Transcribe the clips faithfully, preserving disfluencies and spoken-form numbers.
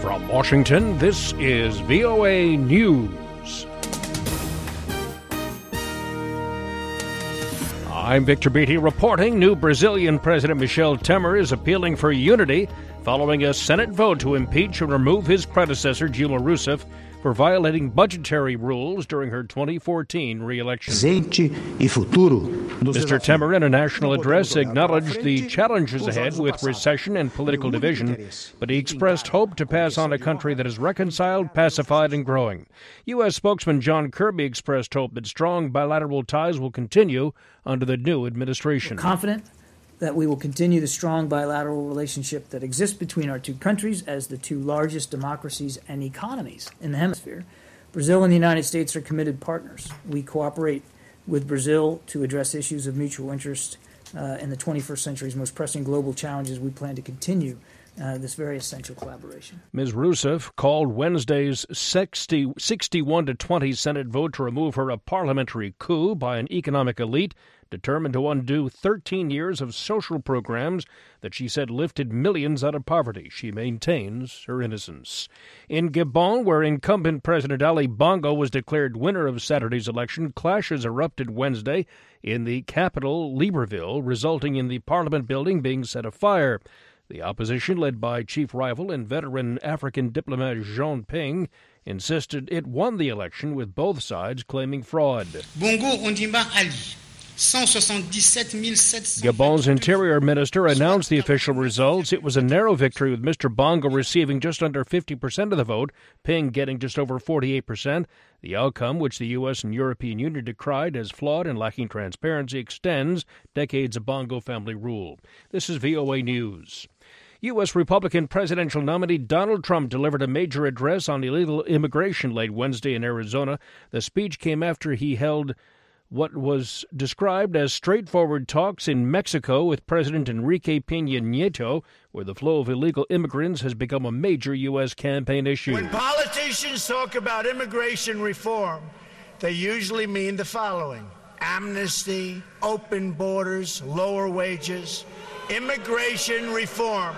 From Washington, this is V O A News. I'm Victor Beatty reporting. New Brazilian President Michel Temer is appealing for unity following a Senate vote to impeach and remove his predecessor, Dilma Rousseff, for violating budgetary rules during her twenty fourteen re-election. Mister Temer, in a national address, acknowledged the challenges ahead with recession and political division, but he expressed hope to pass on a country that is reconciled, pacified, and growing. U S spokesman John Kirby expressed hope that strong bilateral ties will continue under the new administration. We're confident that we will continue the strong bilateral relationship that exists between our two countries as the two largest democracies and economies in the hemisphere. Brazil and the United States are committed partners. We cooperate with Brazil to address issues of mutual interest uh, in the twenty-first century's most pressing global challenges. We plan to continue uh, this very essential collaboration. Miz Rousseff called Wednesday's sixty, sixty-one to twenty Senate vote to remove her a parliamentary coup by an economic elite determined to undo thirteen years of social programs that she said lifted millions out of poverty. She maintains her innocence. In Gabon, where incumbent President Ali Bongo was declared winner of Saturday's election, clashes erupted Wednesday in the capital, Libreville, resulting in the parliament building being set afire. The opposition, led by chief rival and veteran African diplomat Jean Ping, insisted it won the election, with both sides claiming fraud. Bongo Ondimba Ali. Gabon's interior minister announced the official results. It was a narrow victory, with Mister Bongo receiving just under fifty percent of the vote, Ping getting just over forty-eight percent. The outcome, which the U S and European Union decried as flawed and lacking transparency, extends decades of Bongo family rule. This is V O A News. U S. Republican presidential nominee Donald Trump delivered a major address on illegal immigration late Wednesday in Arizona. The speech came after he held what was described as straightforward talks in Mexico with President Enrique Peña Nieto, where the flow of illegal immigrants has become a major U S campaign issue. When politicians talk about immigration reform, they usually mean the following: amnesty, open borders, lower wages. Immigration reform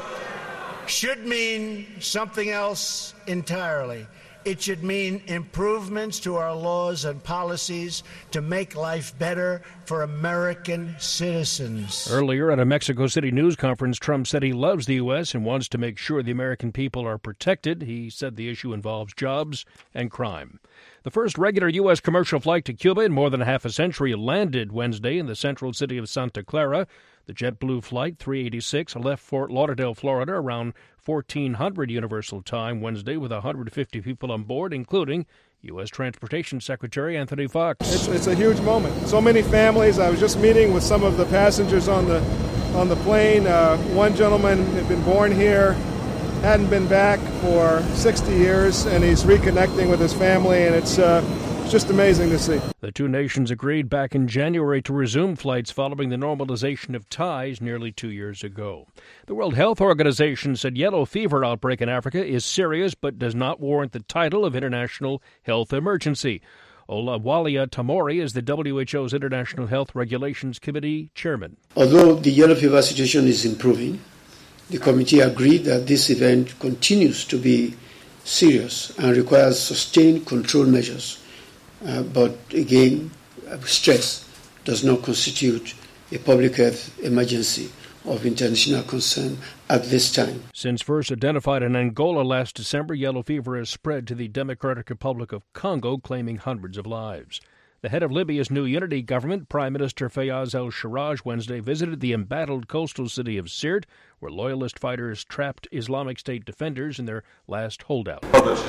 should mean something else entirely. It should mean improvements to our laws and policies to make life better for American citizens. Earlier at a Mexico City news conference, Trump said he loves the U S and wants to make sure the American people are protected. He said the issue involves jobs and crime. The first regular U S commercial flight to Cuba in more than half a century landed Wednesday in the central city of Santa Clara. The JetBlue Flight three eighty-six left Fort Lauderdale, Florida, around fourteen hundred Universal Time Wednesday with one hundred fifty people on board, including U S. Transportation Secretary Anthony Fox. It's, it's a huge moment. So many families. I was just meeting with some of the passengers on the on the plane. Uh, one gentleman had been born here, hadn't been back for sixty years, and he's reconnecting with his family, and it's uh, it's just amazing to see. The two nations agreed back in January to resume flights following the normalization of ties nearly two years ago. The World Health Organization said yellow fever outbreak in Africa is serious but does not warrant the title of international health emergency. Olawalia Tamori is the W H O's International Health Regulations Committee chairman. Although the yellow fever situation is improving, the committee agreed that this event continues to be serious and requires sustained control measures. Uh, but again, stress does not constitute a public health emergency of international concern at this time. Since first identified in Angola last December, yellow fever has spread to the Democratic Republic of Congo, claiming hundreds of lives. The head of Libya's new unity government, Prime Minister Fayez al-Sarraj, Wednesday visited the embattled coastal city of Sirte, where loyalist fighters trapped Islamic State defenders in their last holdout.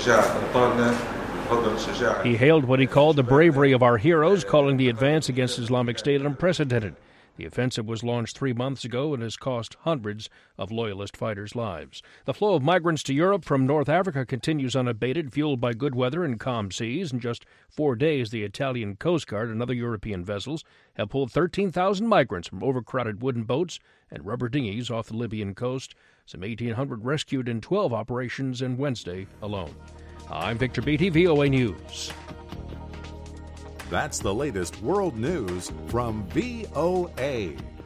He hailed what he called the bravery of our heroes, calling the advance against Islamic State unprecedented. The offensive was launched three months ago and has cost hundreds of loyalist fighters' lives. The flow of migrants to Europe from North Africa continues unabated, fueled by good weather and calm seas. In just four days, the Italian Coast Guard and other European vessels have pulled thirteen thousand migrants from overcrowded wooden boats and rubber dinghies off the Libyan coast. Some eighteen hundred rescued in twelve operations in Wednesday alone. I'm Victor Beatty, V O A News. That's the latest world news from V O A.